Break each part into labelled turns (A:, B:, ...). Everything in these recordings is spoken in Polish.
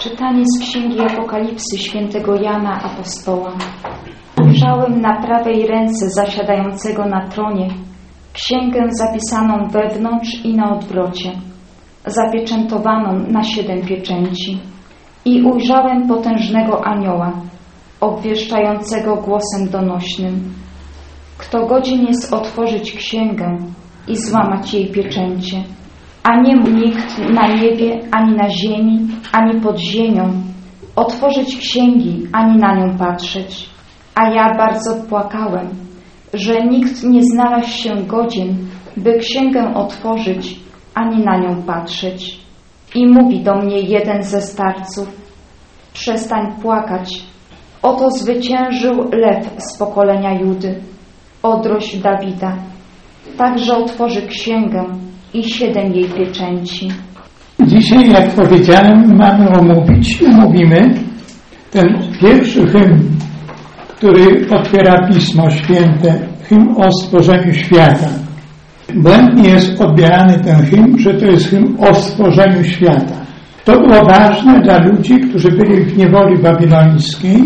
A: Czytanie z Księgi Apokalipsy świętego Jana Apostoła. Ujrzałem na prawej ręce zasiadającego na tronie księgę zapisaną wewnątrz i na odwrocie, zapieczętowaną na 7 pieczęci. I ujrzałem potężnego anioła, obwieszczającego głosem donośnym: kto godzien jest otworzyć księgę i złamać jej pieczęcie? A nie mógł nikt na niebie, ani na ziemi, ani pod ziemią otworzyć księgi, ani na nią patrzeć. A ja bardzo płakałem, że nikt nie znalazł się godzien, by księgę otworzyć, ani na nią patrzeć. I mówi do mnie jeden ze starców: przestań płakać, oto zwyciężył lew z pokolenia Judy, odrość Dawida. Także otworzy księgę i 7 jej pieczęci.
B: Dzisiaj, jak powiedziałem, omówimy ten pierwszy hymn, który otwiera Pismo Święte, hymn o stworzeniu świata. Błędnie jest odbierany ten hymn, że to jest hymn o stworzeniu świata. To było ważne dla ludzi, którzy byli w niewoli babilońskiej,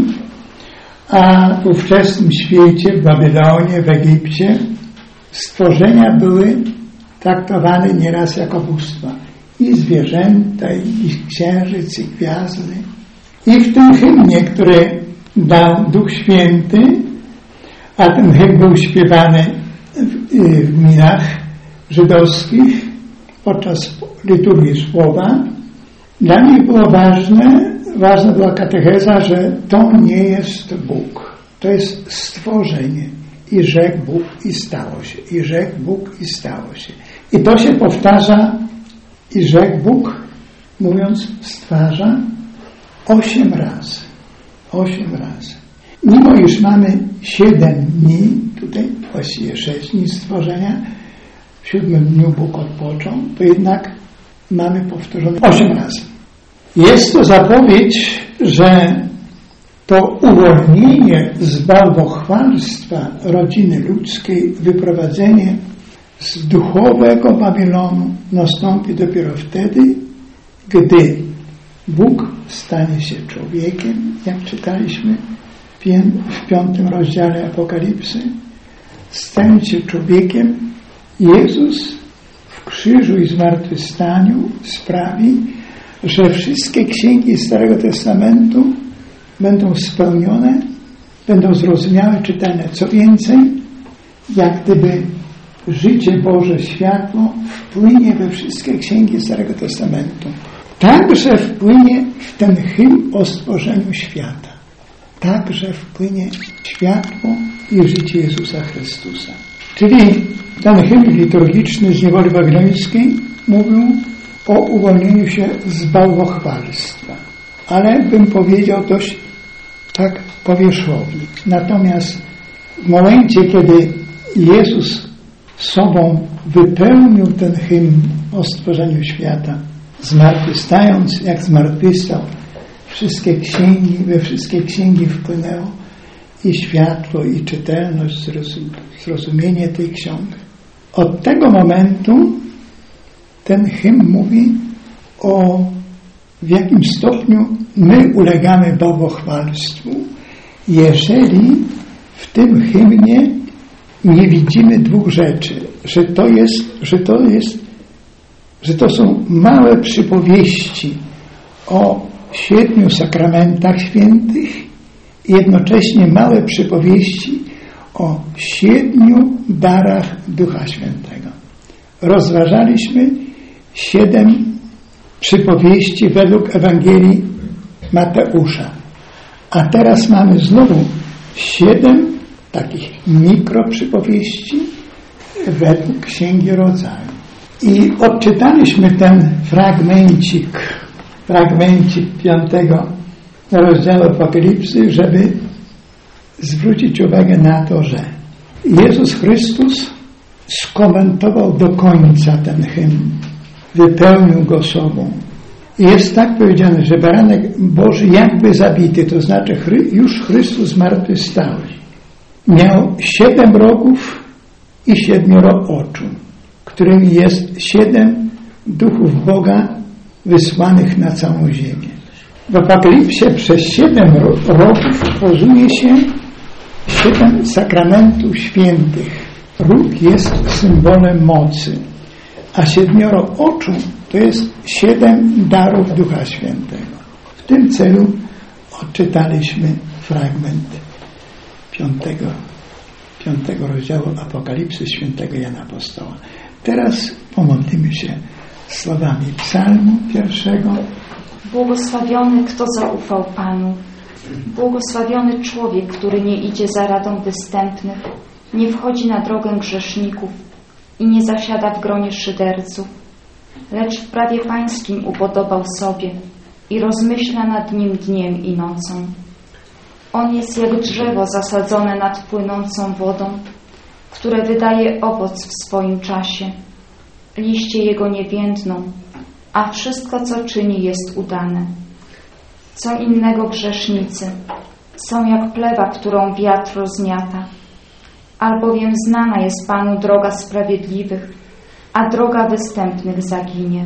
B: a w ówczesnym świecie, w Babilonie, w Egipcie, stworzenia były traktowane nieraz jako bóstwa. I zwierzęta, i księżyc, i gwiazdy. I w tym hymnie, który dał Duch Święty, a ten hymn był śpiewany w gminach żydowskich podczas liturgii słowa, dla nich było ważna była katecheza, że to nie jest Bóg, to jest stworzenie. I rzekł Bóg i stało się. I rzekł Bóg i stało się. I to się powtarza. I rzekł Bóg, mówiąc stwarza, 8 razy. 8 razy. Mimo iż mamy 7 dni, tutaj właściwie 6 dni stworzenia, w 7 dniu Bóg odpoczął, to jednak mamy powtórzone 8 razy. Jest to zapowiedź, że to uwolnienie z bałwochwalstwa rodziny ludzkiej, wyprowadzenie z duchowego Babilonu nastąpi dopiero wtedy, gdy Bóg stanie się człowiekiem, jak czytaliśmy w 5 rozdziale Apokalipsy. Stanie się człowiekiem. Jezus w krzyżu i zmartwychwstaniu sprawi, że wszystkie księgi Starego Testamentu będą spełnione, będą zrozumiałe, czytane. Co więcej, jak gdyby życie Boże, światło wpłynie we wszystkie księgi Starego Testamentu. Także wpłynie w ten hymn o stworzeniu świata. Także wpłynie światło i życie Jezusa Chrystusa. Czyli ten hymn liturgiczny z niewoli babilońskiej mówił o uwolnieniu się z bałwochwalstwa. Ale bym powiedział dość tak powierzchownie. Natomiast w momencie, kiedy Jezus sobą wypełnił ten hymn o stworzeniu świata, zmartwychwstając, jak zmartwychwstał, we wszystkie księgi wpłynęło i światło, i czytelność, zrozumienie tych ksiąg. Od tego momentu ten hymn mówi w jakim stopniu my ulegamy bałwochwalstwu, jeżeli w tym hymnie nie widzimy 2 rzeczy, że to są małe przypowieści o 7 sakramentach świętych i jednocześnie małe przypowieści o 7 darach Ducha Świętego. Rozważaliśmy 7 przypowieści według Ewangelii Mateusza. A teraz mamy znowu 7 takich mikroprzypowieści według Księgi Rodzaju. I odczytaliśmy ten fragmencik 5 rozdziału Apokalipsy, żeby zwrócić uwagę na to, że Jezus Chrystus skomentował do końca ten hymn, wypełnił go sobą. I jest tak powiedziane, że baranek Boży jakby zabity, to znaczy już Chrystus zmartwychwstały. Miał 7 rogów i 7 oczu, którymi jest 7 duchów Boga wysłanych na całą ziemię. W Apokalipsie przez 7 rogów okazuje się 7 sakramentów świętych. Róg jest symbolem mocy, a 7 oczu to jest 7 darów Ducha Świętego. W tym celu odczytaliśmy fragment 5 rozdziału Apokalipsy świętego Jana Apostoła. Teraz pomodlimy się słowami psalmu 1.
A: Błogosławiony, kto zaufał Panu. Błogosławiony człowiek, który nie idzie za radą występnych, nie wchodzi na drogę grzeszników i nie zasiada w gronie szyderców, lecz w prawie Pańskim upodobał sobie i rozmyśla nad nim dniem i nocą. On jest jak drzewo zasadzone nad płynącą wodą, które wydaje owoc w swoim czasie. Liście jego nie więdną, a wszystko, co czyni, jest udane. Co innego grzesznicy są jak plewa, którą wiatr rozmiata, albowiem znana jest Panu droga sprawiedliwych, a droga występnych zaginie.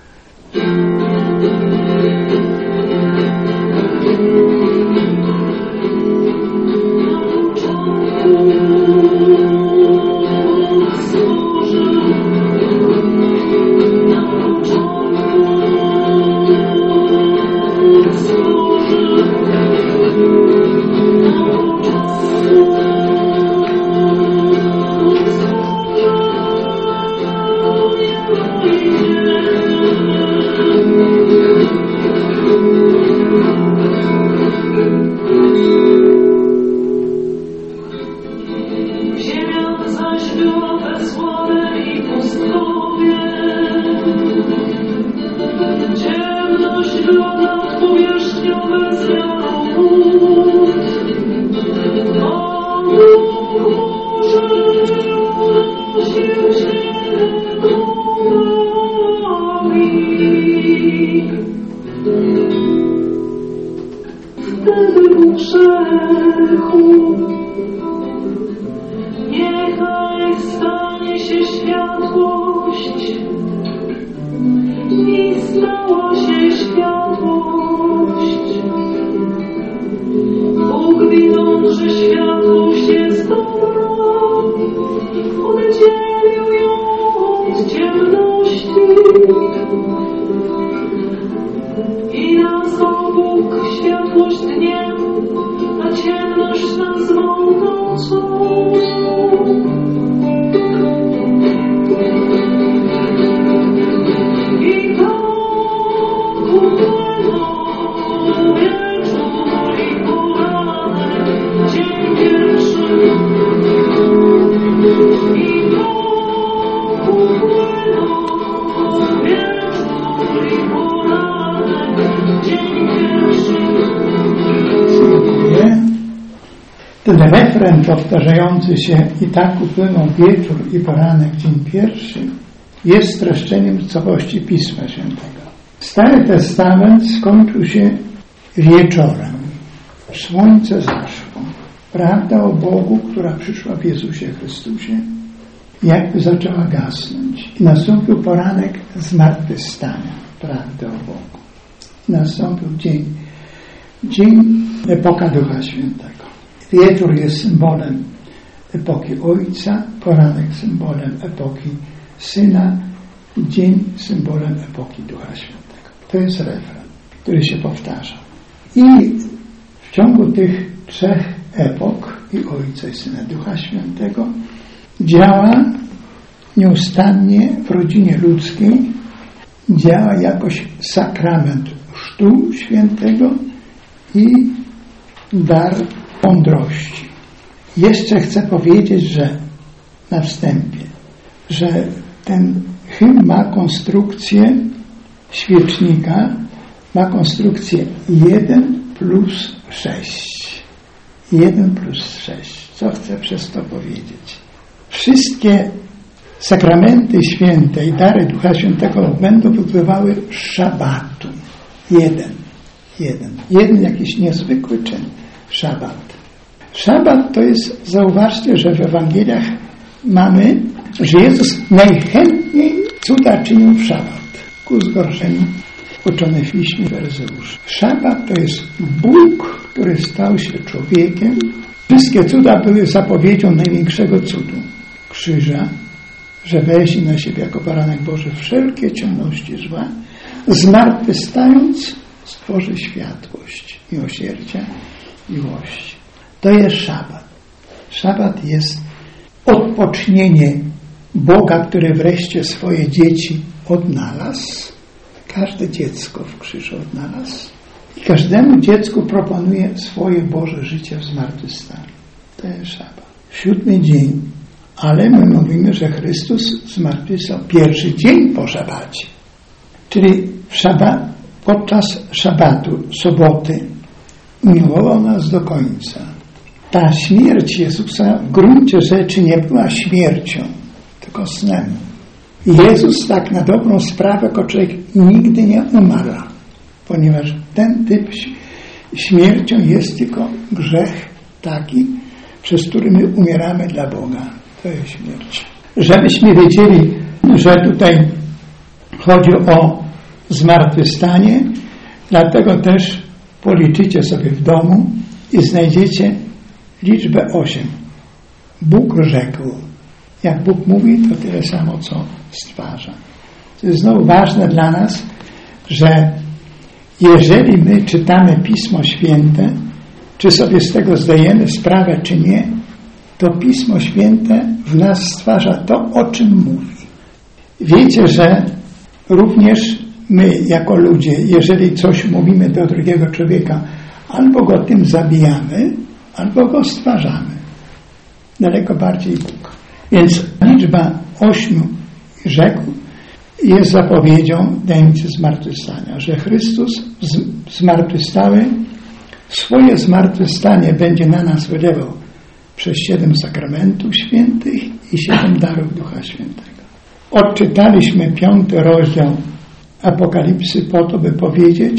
C: Niechaj stanie się światłość i stała się światłość. Bóg, widząc, że światłość jest dobra, oddzielił ją od ciemności i nazwał Bóg światłość dniem, a ciemność nazwał nocą. I tak upłynął wieczór i poranek, dzień pierwszy. I tak upłynął wieczór i poranek, dzień pierwszy.
B: Dziękuję. Ten refren powtarzający się i tak upłynął wieczór i poranek, dzień pierwszy, jest streszczeniem całości Pisma Świętego. Stary Testament skończył się wieczorem. Słońce zaszło. Prawda o Bogu, która przyszła w Jezusie Chrystusie, jakby zaczęła gasnąć. I nastąpił poranek zmartwychwstania. Prawda o Bogu. Nastąpił dzień, epoka Ducha Świętego. Wieczór jest symbolem epoki Ojca, poranek symbolem epoki Syna, dzień symbolem epoki Ducha Świętego. To jest refren, który się powtarza. I w ciągu tych 3 epok, i Ojca, i Syna, Ducha Świętego, działa nieustannie w rodzinie ludzkiej, działa jakoś sakrament chrztu świętego i dar mądrości. Jeszcze chcę powiedzieć, że na wstępie, że ten hymn ma konstrukcję świecznika, ma konstrukcję 1+6. 1+6. Co chcę przez to powiedzieć? Wszystkie sakramenty święte i dary Ducha Świętego będą wypływały z szabatu. Jeden jakiś niezwykły czyn. Szabat. Szabat to jest, zauważcie, że w Ewangeliach mamy, że Jezus najchętniej cuda czynił w szabat, ku zgorszeniu uczone w Piśmie werseusze. Szabat to jest Bóg, który stał się człowiekiem. Wszystkie cuda były zapowiedzią największego cudu, krzyża, że weźmie na siebie jako baranek Boży wszelkie ciemności zła, zmartwychwstając stworzy światłość miłosierdzia, miłości. To jest szabat. Szabat jest odpocznienie Boga, który wreszcie swoje dzieci odnalazł. Każde dziecko w krzyżu odnalazł. I każdemu dziecku proponuje swoje Boże życie w zmartwychwstaniu. To jest szabat. 7 dzień. Ale my mówimy, że Chrystus zmartwychwstał pierwszy dzień po szabacie. Czyli podczas szabatu, soboty, miłował nas do końca. Ta śmierć Jezusa w gruncie rzeczy nie była śmiercią, tylko snem. Jezus tak na dobrą sprawę jako człowiek nigdy nie umarł, ponieważ ten typ śmiercią jest tylko grzech taki, przez który my umieramy dla Boga. To jest śmierć. Żebyśmy wiedzieli, że tutaj chodzi o zmartwychwstanie, dlatego też policzycie sobie w domu i znajdziecie liczbę 8. Bóg rzekł. Jak Bóg mówi, to tyle samo, co stwarza. To jest znowu ważne dla nas, że jeżeli my czytamy Pismo Święte, czy sobie z tego zdajemy sprawę, czy nie, to Pismo Święte w nas stwarza to, o czym mówi. Wiecie, że również my jako ludzie, jeżeli coś mówimy do drugiego człowieka, albo go tym zabijamy, albo go stwarzamy. Daleko bardziej Bóg. Więc liczba 8 rzekł jest zapowiedzią tajemnicy zmartwychwstania, że Chrystus zmartwychwstały, swoje zmartwychwstanie będzie na nas wylewał przez 7 sakramentów świętych i 7 darów Ducha Świętego. Odczytaliśmy 5 rozdział Apokalipsy po to, by powiedzieć,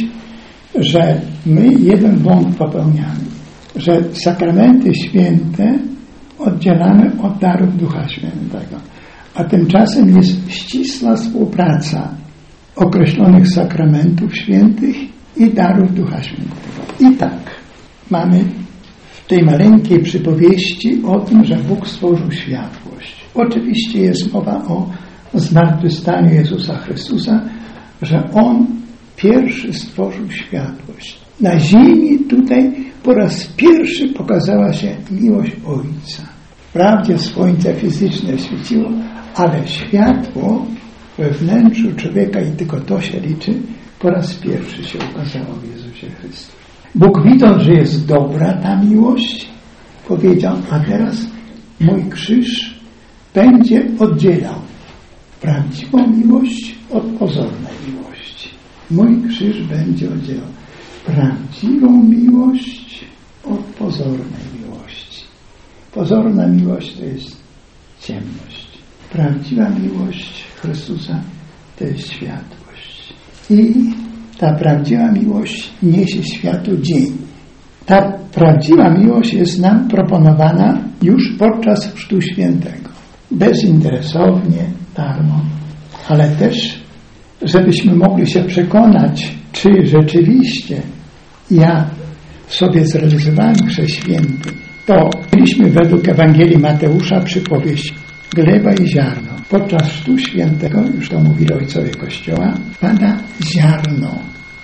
B: że my jeden błąd popełniamy, że sakramenty święte oddzielamy od darów Ducha Świętego. A tymczasem jest ścisła współpraca określonych sakramentów świętych i darów Ducha Świętego. I tak mamy w tej maleńkiej przypowieści o tym, że Bóg stworzył światłość. Oczywiście jest mowa o zmartwychwstaniu Jezusa Chrystusa, że On pierwszy stworzył światłość. Na ziemi tutaj po raz pierwszy pokazała się miłość Ojca. Wprawdzie słońce fizyczne świeciło, ale światło we wnętrzu człowieka, i tylko to się liczy, po raz pierwszy się ukazało w Jezusie Chrystusie. Bóg, widząc, że jest dobra ta miłość, powiedział: a teraz mój krzyż będzie oddzielał prawdziwą miłość od pozornej miłości. Mój krzyż będzie oddzielał prawdziwą miłość od pozornej miłości. Pozorna miłość to jest ciemność. Prawdziwa miłość Chrystusa to jest światłość. I ta prawdziwa miłość niesie światu dzień. Ta prawdziwa miłość jest nam proponowana już podczas Chrztu Świętego. Bezinteresownie, darmo, ale też, żebyśmy mogli się przekonać, czy rzeczywiście ja sobie zrealizowałem Chrzest Święty, to mieliśmy według Ewangelii Mateusza przypowieść gleba i ziarno. Podczas Chrztu Świętego, już to mówili ojcowie Kościoła, pada ziarno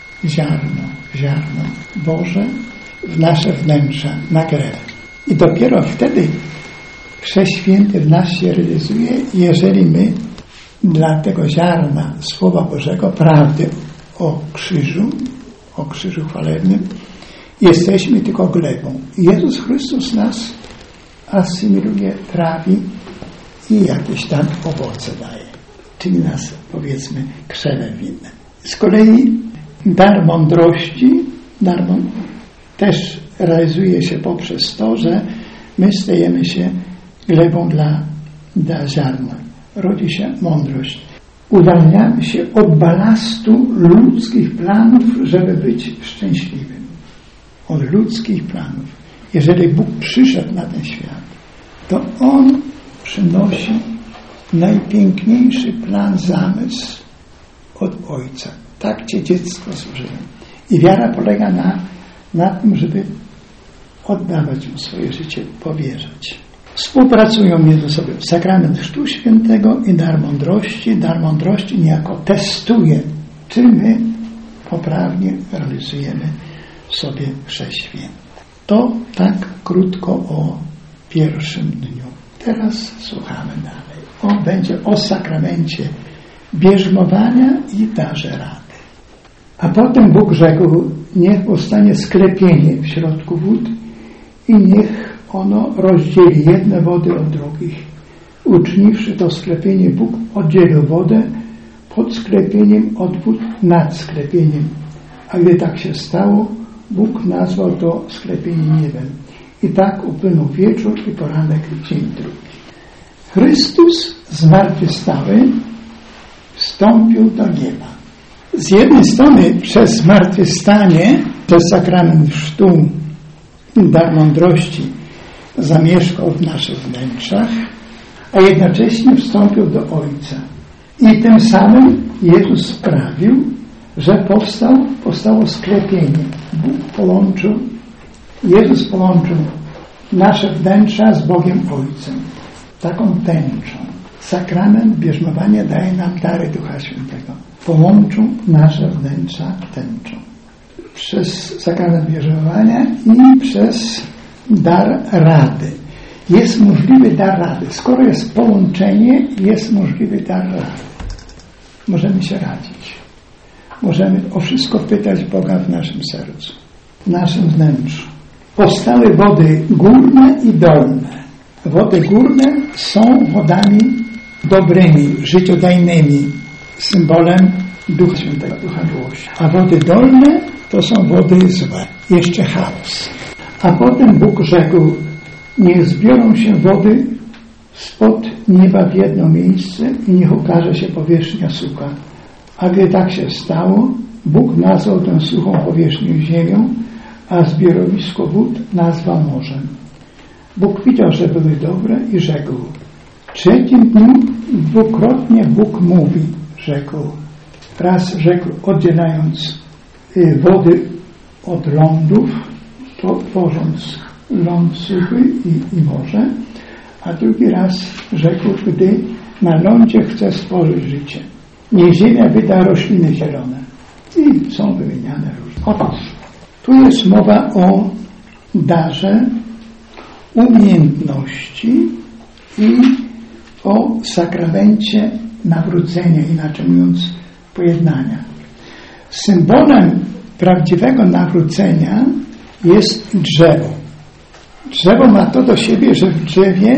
B: Boże w nasze wnętrza, na glebę. I dopiero wtedy Chrzest Święty w nas się realizuje, jeżeli my dla tego ziarna Słowa Bożego, prawdy o krzyżu chwalebnym, jesteśmy tylko glebą. Jezus Chrystus nas asymiluje, trawi i jakieś tam owoce daje. Czyli nas, powiedzmy, krzewę winne. Z kolei dar mądrości też realizuje się poprzez to, że my stajemy się glebą dla ziarna. Rodzi się mądrość. Uwalniamy się od balastu ludzkich planów, żeby być szczęśliwym. Od ludzkich planów. Jeżeli Bóg przyszedł na ten świat, to On przynosi najpiękniejszy plan, zamysł od Ojca. Tak Cię dziecko złożyłem. I wiara polega na tym, żeby oddawać Mu swoje życie, powierzać. Współpracują między sobą sakrament Chrztu Świętego i dar mądrości. Dar mądrości niejako testuje, czy my poprawnie realizujemy w sobie Chrzest Święty. To tak krótko o pierwszym dniu. Teraz słuchamy dalej. On będzie o sakramencie bierzmowania i darze rady. A potem Bóg rzekł, niech powstanie sklepienie w środku wód i niech ono rozdzieli jedne wody od drugich. Uczyniwszy to sklepienie, Bóg oddzielił wodę pod sklepieniem od wód nad sklepieniem. A gdy tak się stało, Bóg nazwał to sklepienie niebem. I tak upłynął wieczór i poranek dzień drugi. Chrystus zmartwychwstały wstąpił do nieba. Z jednej strony przez zmartwychwstanie, przez sakrament chrztu i dar mądrości zamieszkał w naszych wnętrzach, a jednocześnie wstąpił do Ojca. I tym samym Jezus sprawił, że powstało sklepienie. Jezus połączył nasze wnętrza z Bogiem Ojcem. Taką tęczą. Sakrament bierzmowania daje nam dary Ducha Świętego. Połączył nasze wnętrza tęczą. Przez sakrament bierzmowania i przez dar rady. Jest możliwy dar rady. Skoro jest połączenie, jest możliwy dar rady. Możemy się radzić. Możemy o wszystko pytać Boga w naszym sercu, w naszym wnętrzu. Powstały wody górne i dolne. Wody górne są wodami dobrymi, życiodajnymi, symbolem Ducha Świętego, Ducha miłości. A wody dolne to są wody złe, jeszcze chaos. A potem Bóg rzekł, niech zbiorą się wody spod nieba w jedno miejsce i niech ukaże się powierzchnia sucha. A gdy tak się stało, Bóg nazwał tę suchą powierzchnię ziemią, a zbiorowisko wód nazwał morzem. Bóg widział, że były dobre i rzekł. W trzecim dniu dwukrotnie Bóg mówi, rzekł. Raz rzekł, oddzielając wody od lądów, tworząc ląd suchy i morze, a drugi raz rzekł, gdy na lądzie chce stworzyć życie. Niech ziemia wyda rośliny zielone. I są wymieniane różne. Otóż, tu jest mowa o darze umiejętności i o sakramencie nawrócenia, inaczej mówiąc pojednania. Symbolem prawdziwego nawrócenia jest drzewo. Drzewo ma to do siebie, że w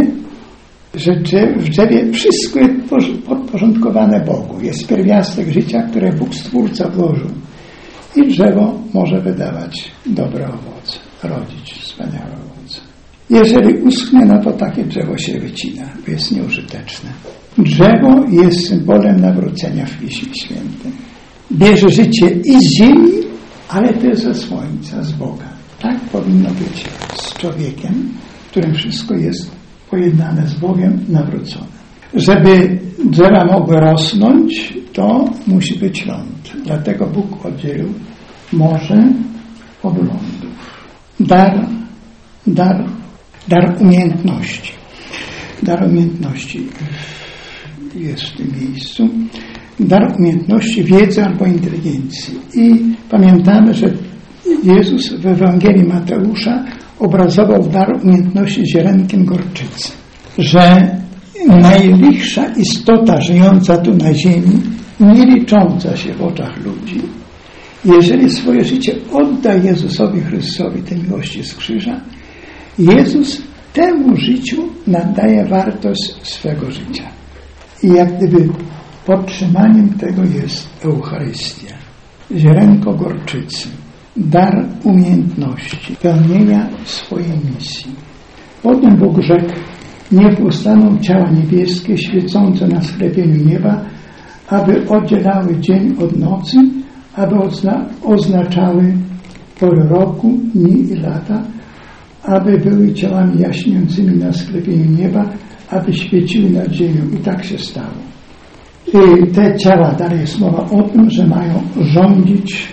B: drzewie wszystko jest podporządkowane Bogu. Jest pierwiastek życia, które Bóg Stwórca włożył. I drzewo może wydawać dobre owoce, rodzić wspaniałe owoce. Jeżeli uschnie, no to takie drzewo się wycina, bo jest nieużyteczne. Drzewo jest symbolem nawrócenia w Piśmie Świętym. Bierze życie i z ziemi, ale też ze słońca, z Boga. Tak powinno być z człowiekiem, w którym wszystko jest pojednane z Bogiem, nawrócone. Żeby drzewa mogły rosnąć, to musi być ląd. Dlatego Bóg oddzielił morze od lądów. Dar umiejętności. Dar umiejętności jest w tym miejscu. Dar umiejętności, wiedzy albo inteligencji. I pamiętamy, że Jezus w Ewangelii Mateusza obrazował dar umiejętności ziarenkiem gorczycy. Że najlichsza istota żyjąca tu na ziemi, nie licząca się w oczach ludzi, jeżeli swoje życie odda Jezusowi Chrystusowi, tej miłości z krzyża, Jezus temu życiu nadaje wartość swego życia. I jak gdyby podtrzymaniem tego jest Eucharystia, ziarenko gorczycy, dar umiejętności, pełnienia swojej misji. Potem Bóg rzekł, niech powstaną ciała niebieskie, świecące na sklepieniu nieba, aby oddzielały dzień od nocy, aby oznaczały pory roku, dni i lata, aby były ciałami jaśniejącymi na sklepieniu nieba, aby świeciły nad ziemią. I tak się stało. Te ciała, dalej jest mowa o tym, że mają rządzić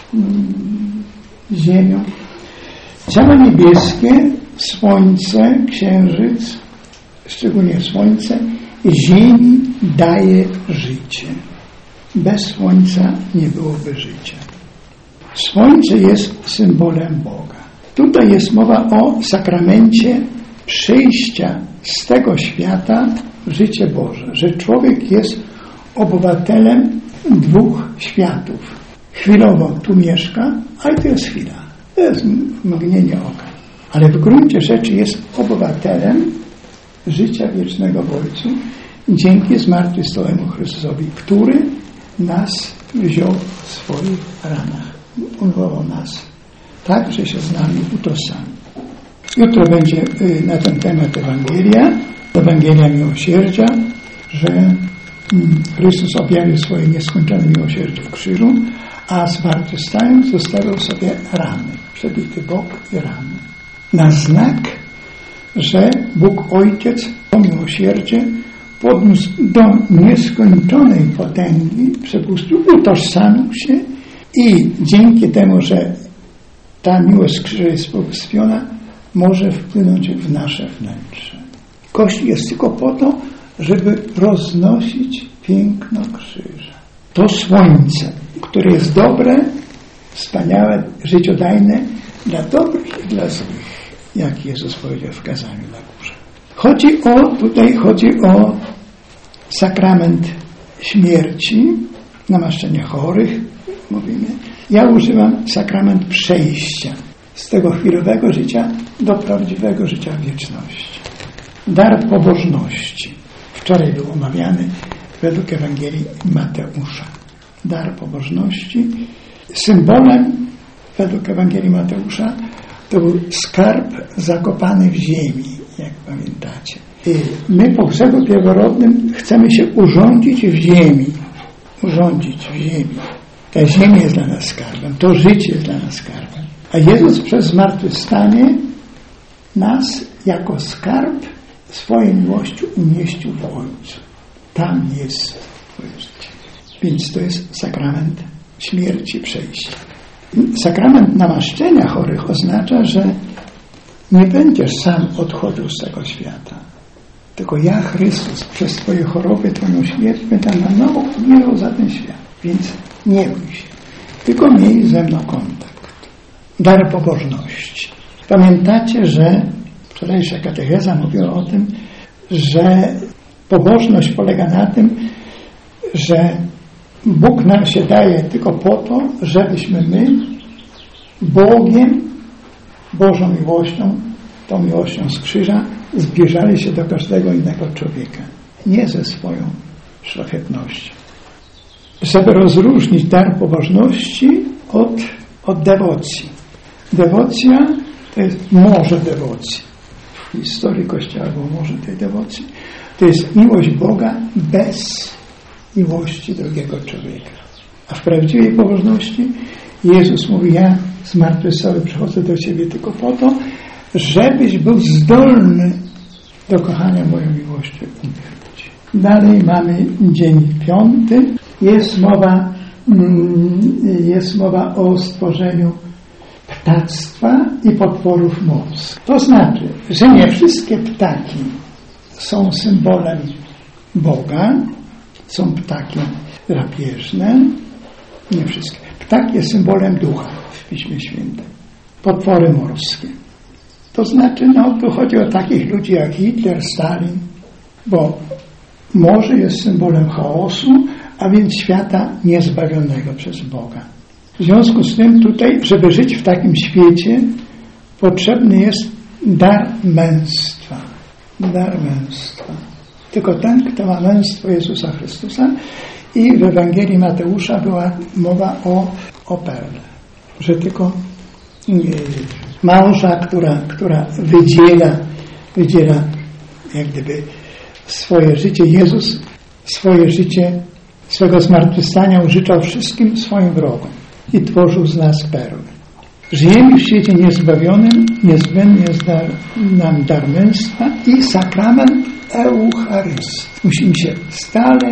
B: ziemią. Ciała niebieskie, słońce, księżyc, szczególnie słońce, ziemi daje życie. Bez słońca nie byłoby życia. Słońce jest symbolem Boga. Tutaj jest mowa o sakramencie przyjścia z tego świata w życie Boże, że człowiek jest obywatelem dwóch światów. Chwilowo tu mieszka, ale to jest chwila. To jest mgnienie oka. Ale w gruncie rzeczy jest obywatelem życia wiecznego w Ojcu dzięki zmartwychwstałemu Chrystusowi, który nas wziął w swoich ranach. Umiłował nas tak, że się z nami utożsamił. Jutro będzie na ten temat Ewangelia miłosierdzia, że Chrystus objawił swoje nieskończone miłosierdzie w krzyżu, a zmartwychwstając zostawił sobie rany, przebity bok i rany. Na znak, że Bóg Ojciec to miłosierdzie podniósł do nieskończonej potęgi, przepuścił, utożsamił się i dzięki temu, że ta miłość z krzyża jest pobłogosławiona, może wpłynąć w nasze wnętrze. Kościół jest tylko po to, żeby roznosić piękno krzyża. To słońce, które jest dobre, wspaniałe, życiodajne dla dobrych i dla złych, jak Jezus powiedział w kazaniu na górze. Chodzi o sakrament śmierci, namaszczenia chorych, mówimy. Ja używam sakrament przejścia z tego chwilowego życia do prawdziwego życia w wieczności. Dar pobożności. Wczoraj był omawiany według Ewangelii Mateusza. Dar pobożności. Symbolem według Ewangelii Mateusza to był skarb zakopany w ziemi, jak pamiętacie. I my po grzechu pierworodnym chcemy się urządzić w ziemi. Urządzić w ziemi. Ta ziemia jest dla nas skarbem. To życie jest dla nas skarbem. A Jezus przez zmartwychwstanie nas jako skarb swojej miłości umieścił w Ojcu. Tam jest Twoje życie. Więc to jest sakrament śmierci, przejścia. Sakrament namaszczenia chorych oznacza, że nie będziesz sam odchodził z tego świata. Tylko ja, Chrystus, przez Twoje choroby, Twoją śmierć będę na nowo umierał za ten świat. Więc nie bój się. Tylko miej ze mną kontakt. Dar pobożności. Pamiętacie, że wczorajsza katecheza mówiła o tym, że pobożność polega na tym, że Bóg nam się daje tylko po to, żebyśmy my Bogiem, Bożą miłością, tą miłością z krzyża zbliżali się do każdego innego człowieka. Nie ze swoją szlachetnością. Żeby rozróżnić dar pobożności od dewocji. Dewocja to jest morze dewocji. W historii Kościoła było morze tej dewocji. To jest miłość Boga bez miłości drugiego człowieka. A w prawdziwej pobożności Jezus mówi: ja zmartwychwstały przychodzę do Ciebie tylko po to, żebyś był zdolny do kochania moją miłością umierać. Dalej mamy dzień 5. Jest mowa o stworzeniu ptactwa i potworów morskich. To znaczy, że nie wszystkie ptaki są symbolem Boga. Są ptaki drapieżne. Nie wszystkie. Ptak jest symbolem ducha w Piśmie Świętym. Potwory morskie. To znaczy, tu chodzi o takich ludzi jak Hitler, Stalin, bo morze jest symbolem chaosu, a więc świata niezbawionego przez Boga. W związku z tym tutaj, żeby żyć w takim świecie, potrzebny jest dar męstwa. Dar męstwa. Tylko ten, kto ma męstwo Jezusa Chrystusa. I w Ewangelii Mateusza była mowa o Perle. Że tylko małża, która wydziela jak gdyby swoje życie. Jezus swoje życie, swego zmartwychwstania użyczał wszystkim swoim wrogom i tworzył z nas perły. Żyjemy w świecie niezbawionym, niezbędny jest nam dar męstwa i sakrament Eucharystii. Musimy się stale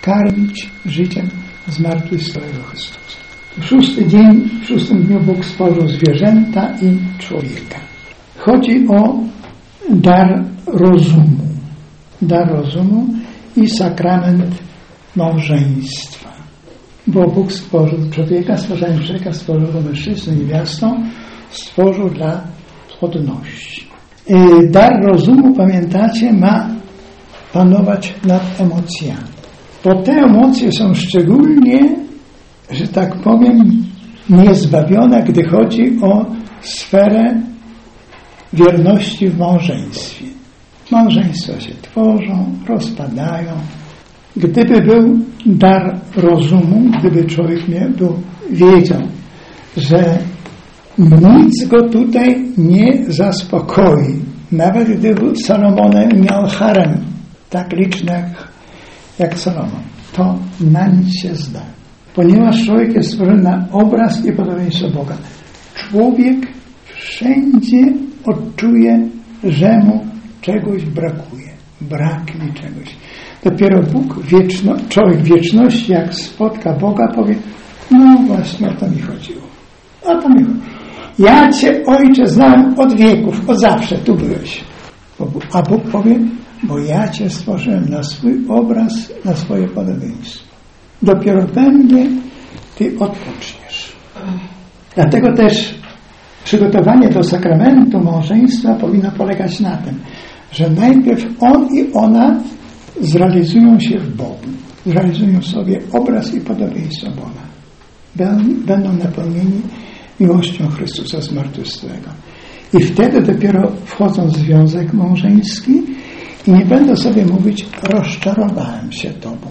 B: karmić życiem zmartwychwstałego Chrystusa. W 6. dzień, w 6. dniu Bóg stworzył zwierzęta i człowieka. Chodzi o dar rozumu. Dar rozumu i sakrament małżeństwa. Bo Bóg stworzył człowieka, stwarzając człowieka, stworzył go mężczyznę i niewiastą, stworzył dla płodności. Dar rozumu, pamiętacie, ma panować nad emocjami. Bo te emocje są szczególnie, że tak powiem, niezbawione, gdy chodzi o sferę wierności w małżeństwie. Małżeństwa się tworzą, rozpadają. Gdyby był dar rozumu, gdyby człowiek wiedział, że nic go tutaj nie zaspokoi, nawet gdyby Salomonem miał harem tak liczny jak Salomon, to na nic się zda. Ponieważ człowiek jest stworzony na obraz i podobieństwo Boga. Człowiek wszędzie odczuje, że mu czegoś brakuje. Braknie czegoś. Dopiero człowiek wieczności, jak spotka Boga, powie, no właśnie o to mi chodziło. O to mi chodziło. Ja Cię, Ojcze, znałem od wieków, od zawsze, tu byłeś. A Bóg powie, bo ja Cię stworzyłem na swój obraz, na swoje podobieństwo. Dopiero we mnie Ty odpoczniesz. Dlatego też przygotowanie do sakramentu małżeństwa powinno polegać na tym, że najpierw on i ona zrealizują się w Bogu. Zrealizują sobie obraz i podobieństwo Boga. Będą napełnieni miłością Chrystusa zmartwychwstałego. I wtedy dopiero wchodzą w związek małżeński i nie będą sobie mówić, rozczarowałem się Tobą,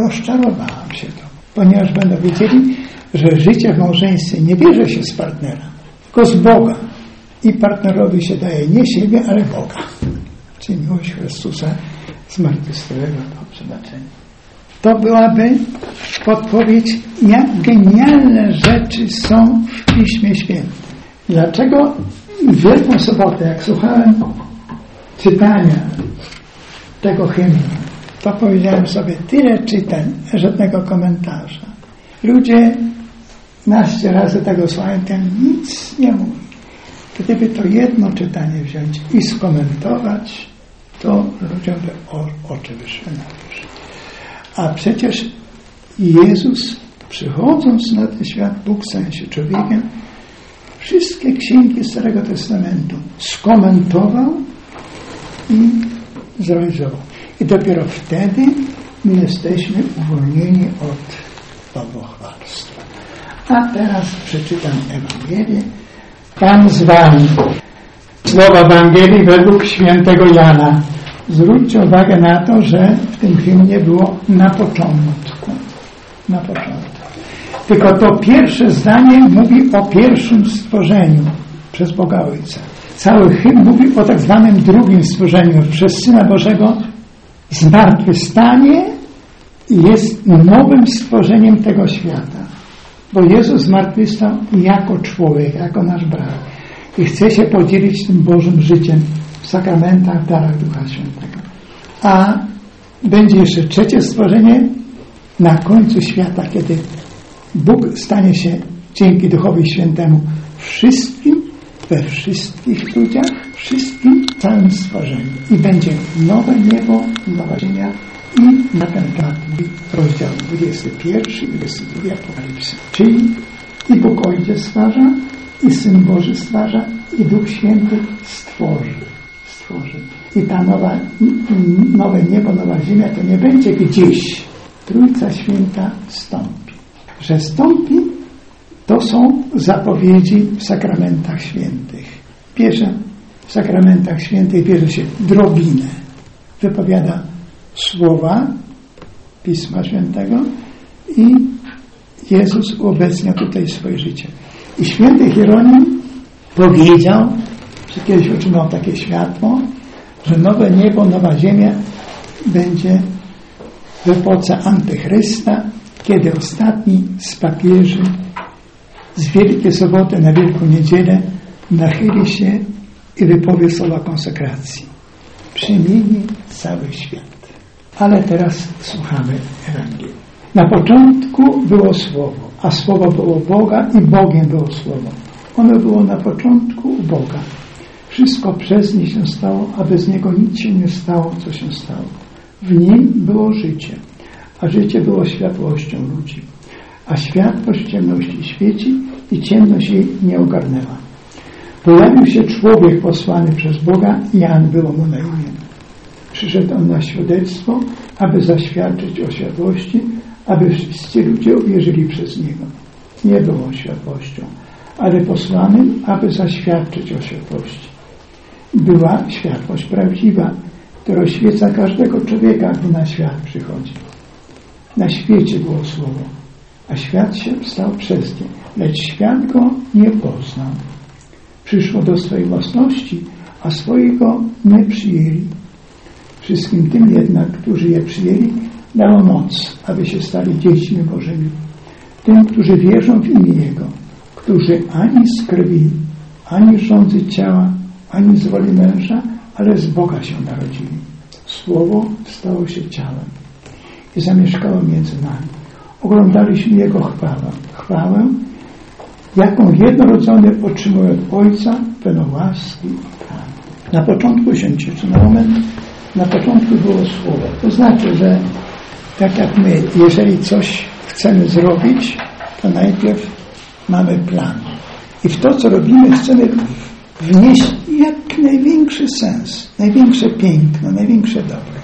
B: ponieważ będą wiedzieli, że życie w małżeństwie nie bierze się z partnera, tylko z Boga. I partnerowi się daje nie siebie, ale Boga. Czyli miłość Chrystusa zmartwychwstałego do przebaczenia. To byłaby podpowiedź, jak genialne rzeczy są w Piśmie Świętym. Dlaczego w Wielką Sobotę, jak słuchałem czytania tego hymnu, to powiedziałem sobie, tyle czytań, żadnego komentarza. Ludzie 15 razy tego słuchają, ten nic nie mówi. Gdyby to jedno czytanie wziąć i skomentować, to ludziom by oczy wyszły na wierzch. A przecież Jezus, przychodząc na ten świat, Bóg stając się człowiekiem, wszystkie księgi Starego Testamentu skomentował i zrealizował. I dopiero wtedy my jesteśmy uwolnieni od bałwochwalstwa. A teraz przeczytam Ewangelię. Pan z wami. Słowa Ewangelii według świętego Jana. Zwróćcie uwagę na to, że w tym hymnie było na początku. Na początku. Tylko to pierwsze zdanie mówi o pierwszym stworzeniu przez Boga Ojca. Cały hymn mówi o tak zwanym drugim stworzeniu przez Syna Bożego. Zmartwychwstanie jest nowym stworzeniem tego świata. Bo Jezus zmartwychwstał jako człowiek, jako nasz brat. I chce się podzielić tym Bożym życiem w sakramentach, w darach Ducha Świętego. A będzie jeszcze trzecie stworzenie na końcu świata, kiedy Bóg stanie się dzięki Duchowi Świętemu wszystkim, we wszystkich ludziach, wszystkim, całym stworzeniu. I będzie nowe niebo, nowa ziemia. I na ten temat mówi rozdział 21 i 22 Apokalipsy. Czyli i Bóg Ojciec stwarza, i Syn Boży stwarza, i Duch Święty stworzy. I ta nowe niebo, nowa ziemia to nie będzie gdzieś. Trójca Święta stąpi. Że stąpi, to są zapowiedzi w sakramentach świętych. W sakramentach świętych bierze się drobinę. Wypowiada słowa Pisma Świętego i Jezus uobecnia tutaj swoje życie. I święty Hieronim powiedział, że kiedyś otrzymał takie światło, że nowe niebo, nowa ziemia będzie w epoce Antychrysta, kiedy ostatni z papieży z Wielkiej Soboty na Wielką Niedzielę nachyli się i wypowie słowa konsekracji. Przemieni cały świat. Ale teraz słuchamy Ewangelii. Na początku było Słowo, a Słowo było Boga i Bogiem było Słowo. Ono było na początku u Boga. Wszystko przez nie się stało, a bez Niego nic się nie stało, co się stało. W Nim było życie, a życie było światłością ludzi. A światłość w ciemności świeci i ciemność jej nie ogarnęła. Pojawił się człowiek posłany przez Boga, Jan było mu na imię. Przyszedł on na świadectwo, aby zaświadczyć o światłości, aby wszyscy ludzie uwierzyli przez Niego. Nie był on światłością, ale posłanym, aby zaświadczyć o światłości. Była światłość prawdziwa, która oświeca każdego człowieka, gdy na świat przychodzi. Na świecie było Słowo, a świat się stał przez nie, lecz świat go nie poznał. Przyszło do swojej własności, a swojego nie przyjęli. Wszystkim tym jednak, którzy je przyjęli, dało moc, aby się stali dziećmi Bożymi. Tym, którzy wierzą w imię Jego, którzy ani z krwi, ani z rządzy ciała, ani z woli męża, ale z Boga się narodzili. Słowo stało się ciałem i zamieszkało między nami. Oglądaliśmy Jego chwałę, jaką jednorodzony otrzymuje od Ojca, pełną łaski i prawdy. Na początku się cieszy na moment, na początku było Słowo. To znaczy, że tak jak my, jeżeli coś chcemy zrobić, to najpierw mamy plan. I w to, co robimy, chcemy wnieść jak największy sens, największe piękno, największe dobro.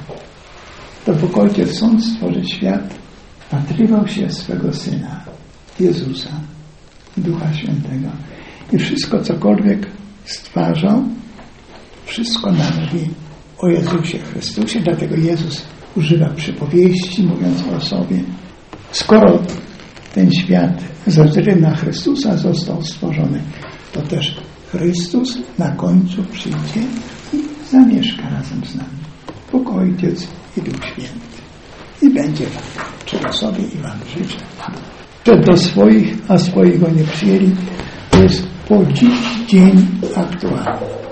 B: To Bóg Ojciec, chcąc stworzyć świat, wpatrywał się swego Syna, Jezusa, Ducha Świętego. I wszystko, cokolwiek stwarzał, wszystko nam mówi o Jezusie Chrystusie. Dlatego Jezus używa przypowieści, mówiąc o sobie. Skoro ten świat ze względu na Chrystusa został stworzony, to też Chrystus na końcu przyjdzie i zamieszka razem z nami. Bóg Ojciec i Duch Święty. I będzie tak, czego sobie i wam życzę. Przed do swoich, a swoich go nie przyjęli, jest po dziś dzień aktualny.